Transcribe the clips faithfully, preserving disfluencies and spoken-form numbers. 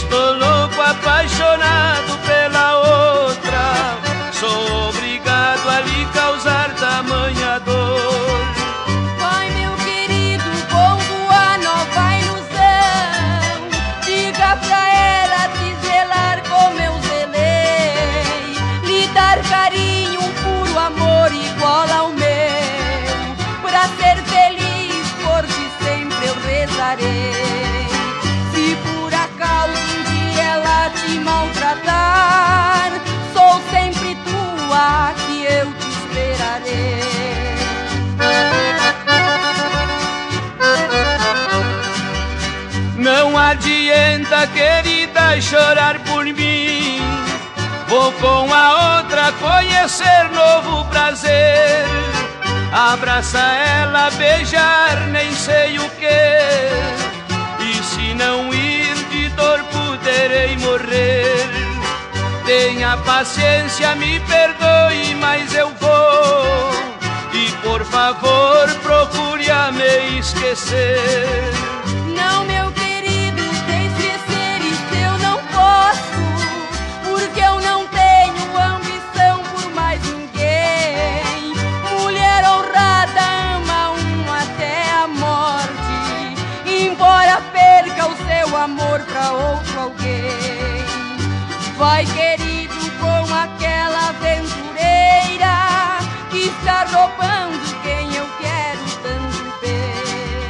estou louco, apaixonado pela outra. Sou obrigado a lhe causar tamanha dor. Vai, meu querido, bom voar, nova ilusão. Diga pra ela te zelar como eu zelei, lhe dar carinho, um puro amor igual ao meu. Pra ser feliz, por ti sempre eu rezarei. Se por acaso um dia ela te maltratar, sou sempre tua, que eu te esperarei. Não adianta, querida, chorar por mim. Vou com a outra conhecer novo prazer. Abraça ela, beijar, nem sei o que. E se não ir, de dor poderei morrer. Tenha paciência, me perdoe, mas eu vou. E por favor, procure a me esquecer. Não, meu querido, sem esquecer isso eu não posso, porque eu não tenho ambição por mais ninguém. Mulher honrada ama um até a morte, embora perca o seu amor pra outro alguém. Vai, querido, com aquela aventureira que está roubando quem eu quero tanto bem.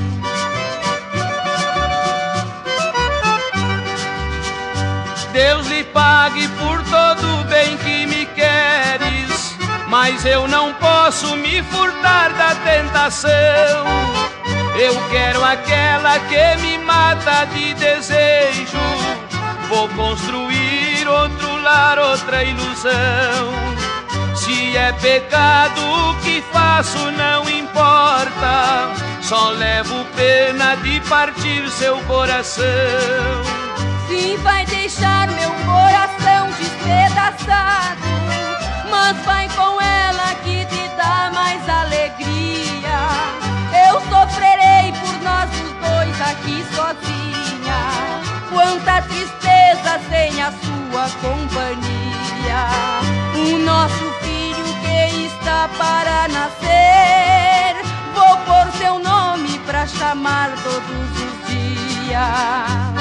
Deus lhe pague por todo o bem que me queres, mas eu não posso me furtar da tentação. Eu quero aquela que me mata de desejo. Vou construir outro lar, outra ilusão. Se é pecado o que faço não importa, só levo pena de partir seu coração. Sim, vai deixar meu coração despedaçado, mas vai com ela que te dá mais alegria. Eu sofrerei por nós os dois aqui sozinha, quanta tristeza sem a sua companhia. O nosso filho que está para nascer, vou pôr seu nome pra chamar todos os dias.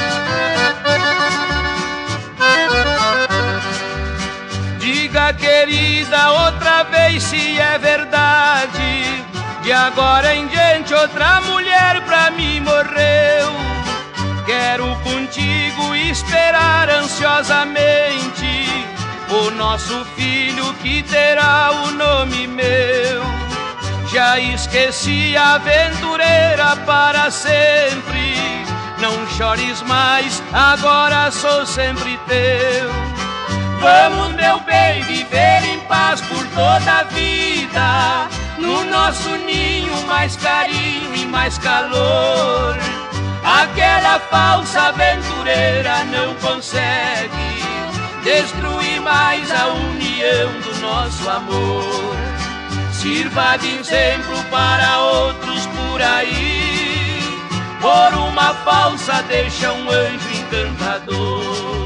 Diga, querida, outra vez se é verdade, de agora em diante outra mulher pra mim morreu. Quero contigo esperar ansiosamente o nosso filho que terá o nome meu. Já esqueci a aventureira para sempre. Não chores mais, agora sou sempre teu. Vamos, meu bem, viver em paz por toda a vida, no nosso ninho mais carinho e mais calor. Aquela falsa aventureira não consegue destruir mais a união do nosso amor. Sirva de exemplo para outros por aí, por uma falsa deixa um anjo encantador.